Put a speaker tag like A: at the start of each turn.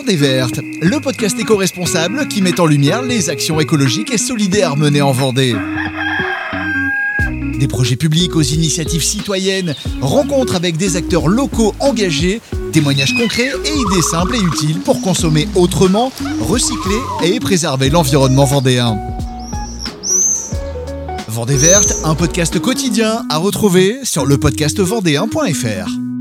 A: Vendée Verte, le podcast éco-responsable qui met en lumière les actions écologiques et solidaires menées en Vendée. Des projets publics aux initiatives citoyennes, rencontres avec des acteurs locaux engagés, témoignages concrets et idées simples et utiles pour consommer autrement, recycler et préserver l'environnement vendéen. Vendée Verte, un podcast quotidien à retrouver sur lepodcastvendéen.fr.